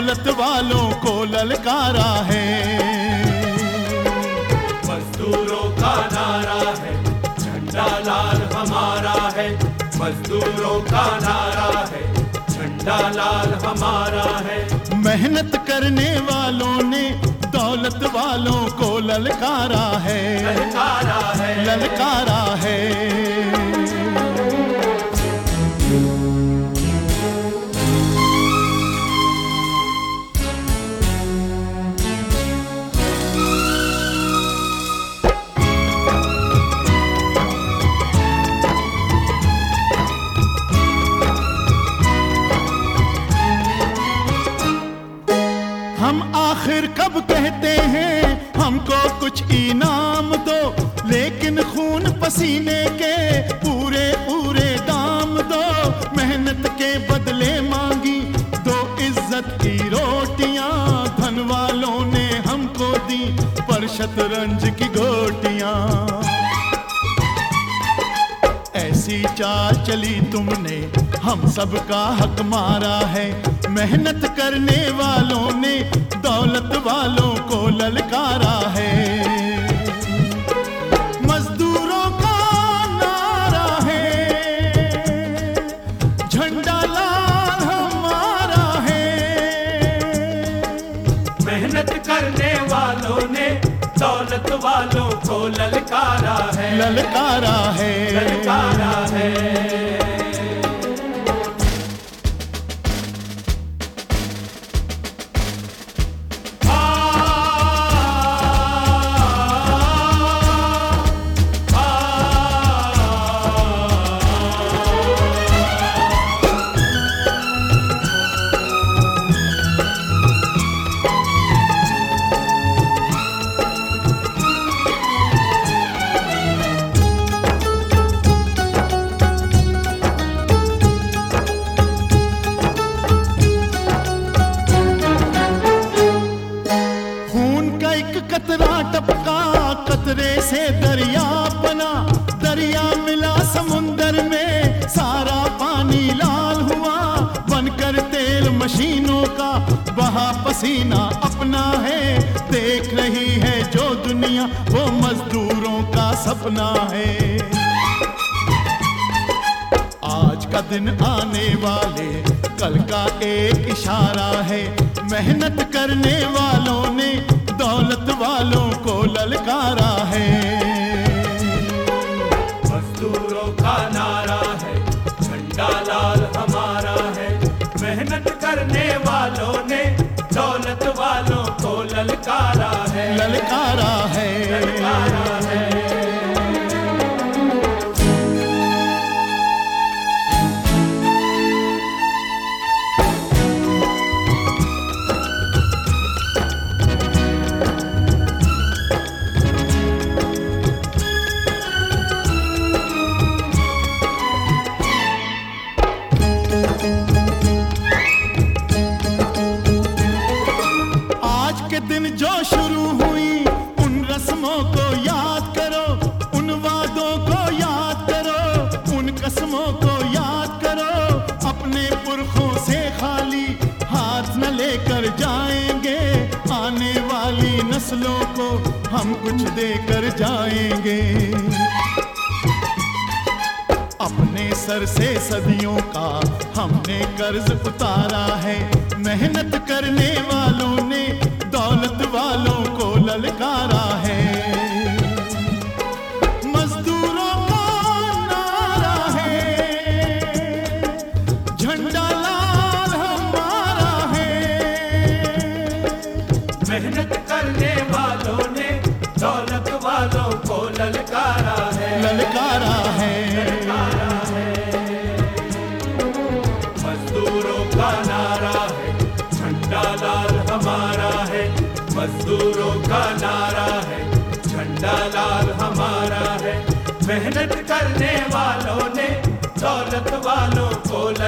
दौलत वालों को ललकारा है। मजदूरों का नारा है, झंडा लाल हमारा है। मजदूरों का नारा है, झंडा लाल हमारा है। मेहनत करने वालों ने दौलत वालों को ललकारा है, ललकारा है, ललकारा है। हम आखिर कब कहते हैं हमको कुछ इनाम दो, लेकिन खून पसीने के पूरे पूरे दाम दो। मेहनत के बदले मांगी दो इज्जत की रोटियां, धन वालों ने हमको दी पर शतरंज की गोटियां। ऐसी चाल चली तुमने हम सबका हक मारा है। मेहनत करने वालों ने दौलत वालों को ललकारा है। मजदूरों का नारा है, झंडा लाल हमारा है। मेहनत करने वालों ने दौलत वालों को ललकारा है, ललकारा है, ललकारा है। कतरा टपका कतरे से दरिया बना, दरिया मिला समुंदर में सारा पानी लाल हुआ। बनकर तेल मशीनों का बहा पसीना अपना है। देख रही है जो दुनिया वो मजदूरों का सपना है। आज का दिन आने वाले कल का एक इशारा है। मेहनत करने वालों ने दौलत वालों को ललकारा है। मजदूरों का नारा है, झंडा लाल हमारा है। मेहनत करने वालों ने दौलत वालों को ललकारा है, ललकारा है, ललकारा है। दिन जो शुरू हुई उन रस्मों को याद करो, उन वादों को याद करो, उन कसमों को याद करो। अपने पुरखों से खाली हाथ न लेकर जाएंगे, आने वाली नस्लों को हम कुछ देकर जाएंगे। अपने सर से सदियों का हमने कर्ज उतारा है। मेहनत करने वालों ने दौलत वालों को ललकारा है। मजदूरों का नारा है, झंडा लाल हमारा है। मेहनत करने वालों ने दौलत वालों को ललकारा है, ललकारा है, ललकारा है। मजदूरों का नारा है, झंडा लाल हमारा है। मजदूरों का नारा है, झंडा लाल हमारा है। मेहनत करने वालों ने दौलत वालों को